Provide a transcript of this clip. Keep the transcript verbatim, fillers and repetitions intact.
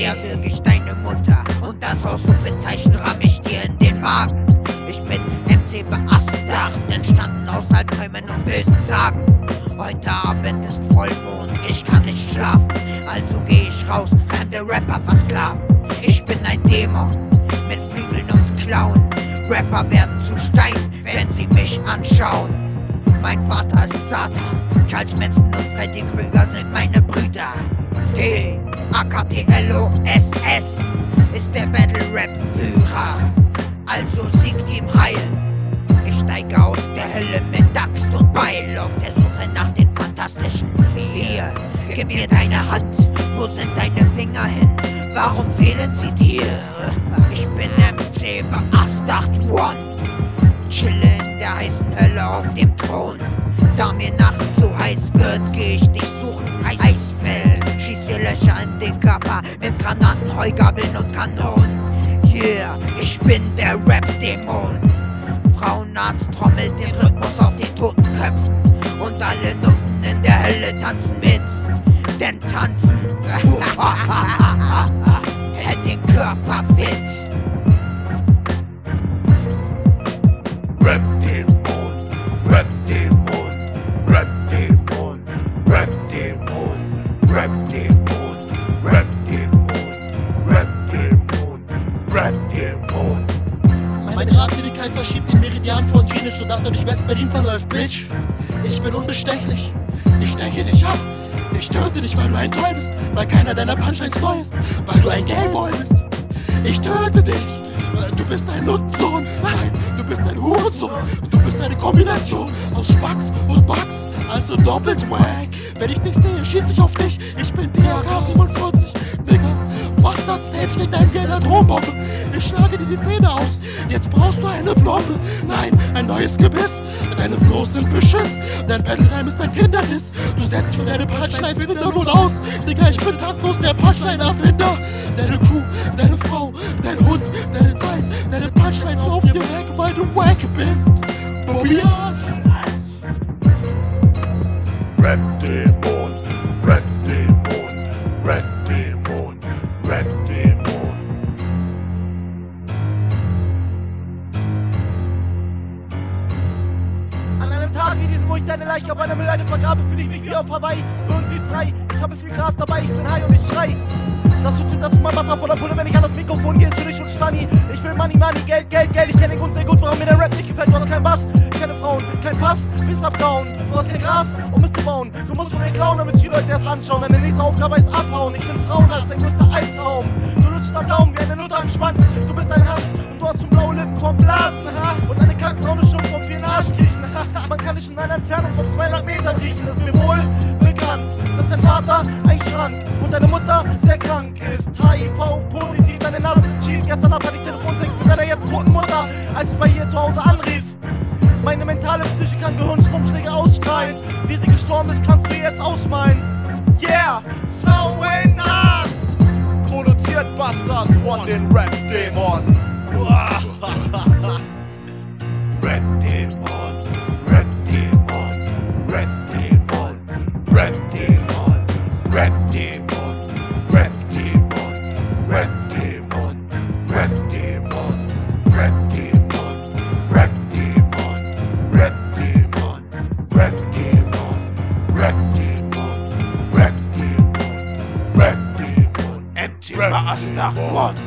erwürg ich deine Mutter und das Ausrufezeichen ramm ich dir in den Magen. Ich bin M C beassdacht, entstanden aus Albträumen und bösen Sagen. Heute Abend ist Vollmond, ich kann nicht schlafen, also geh ich raus, fremde Rapper versklaven. Ich bin ein Dämon mit Flügeln und Klauen. Rapper werden zu Stein, wenn sie mich anschauen. Mein Vater ist Satan, Charles Manson und Freddy Krüger sind meine Brüder. T, A K T L O S S ist der Battle-Rap-Führer, also siegt ihm Heil. Ich steige aus der Hölle mit Axt und Beil auf der Suche nach den fantastischen Vier. Gib mir deine Hand, wo sind deine Finger hin? Warum fehlen sie dir? Ich bin M C beassdacht One, chille in der heißen Hölle auf dem Thron. Da mir nachts zu heiß wird, geh ich dich suchen, Eisfeld. Schieß dir Löcher in den Körper mit Granaten, Heugabeln und Kanonen. Yeah, ich bin der Rap-Dämon. Frauenarzt trommelt den Rhythmus auf den toten Köpfen und alle Nutten in der Hölle tanzen mit. Denn tanzen hält den Körper fit. Rap-Dämon, Rap-Dämon, Rap-Dämon, Rap-Dämon, Rap-Dämon, Rap-Dämon, Rap-Dämon, Rap-Dämon. Meine Gradlinigkeit verschiebt den Meridian von Greenwich, sodass er durch West-Berlin verläuft, Bitch. Ich bin unbestechlich, ich denke dich ab. Ich töte dich, weil du ein Troll bist, weil keiner deiner Punchlines neu ist, weil du ein Gameboy bist. Ich töte dich, weil du bist ein Nutzsohn. Nein, du bist ein Hurensohn. Du bist eine Kombination aus Spacks und Bugs, also doppelt wack. Wenn ich dich sehe, schieß ich auf dich. Ich bin T H K siebenundvierzig, Nigga. Bastard Stage steht dein Geld Atombombe. Ich schlage dir die Zähne aus. Jetzt brauchst du eine Blombe. Nein, ein neues Gebiss. Deine Flows sind Beschiss. Dein Battlereim ist ein Kinderriss. Du setzt für deine Punchlines wieder nun aus. Digga, ich bin taktlos der Punchline-Erfinder. Deine Crew, deine Frau, dein Hund, deine Zeit, deine Punchlines laufen dir weg, weil du wack bist. Bobby Rap-Dämon, Rap-Dämon, Rap-Dämon, Rap-Dämon. An einem Tag wie diesem, wo ich deine Leiche auf einer Müllhalde vergrabe, fühle ich mich wie auf Hawaii, irgendwie frei. Ich habe viel Gras dabei, ich bin high und ich schrei. Das du zitterst mein Wasser voller Pulle, wenn ich an das Mikrofon gehe, ist für dich schon Stani. Ich will Money, Money, Geld, Geld, Geld. Ich kenn den Grund sehr gut, warum mir der Rap nicht gefällt. Du hast kein Bass, keine Frauen, kein Pass, bist abgehauen. Du hast kein Gras, um es zu bauen. Du musst von mir klauen, damit die Leute erst anschauen. Deine nächste Aufgabe ist abhauen. Ich bin Frauen, das ist dein größter Albtraum. Du lutschst am Daumen wie eine Nutte am Schwanz. Du bist ein Hass und du hast schon blaue Lippen vom Blasen. Ha? Und eine kackbraune Schuppe vom vielen Arschkriechen. Man kann dich in einer Entfernung von zweihundert Metern riechen. Das ist mir wohl bekannt, dass dein Vater ein Schrank und deine Mutter sehr krank ist. H I V-positiv, deine Nase ist schief. Gestern Nacht hatte ich Telefonsex mit deiner jetzt toten Mutter, als ich bei ihr zu Hause anrief. Meine mentale Psyche kann Gehirnstromschläge ausstrahlen. Wie sie gestorben ist, kannst du ihr jetzt ausmalen. Yeah, Frauenarzt! Produziert Bastard One, den Rap-Dämon. Rap-Dämon, Rap-Dämon, Rap-Dämon, Rap-Dämon, Rap-Dämon, Rap-Dämon, Rap-Dämon, Rap-Dämon, Rap-Dämon, Rap-Dämon, Rap-Dämon, Rap-Dämon, Rap-Dämon, Rap-Dämon, Rap-Dämon, M C beassdacht One.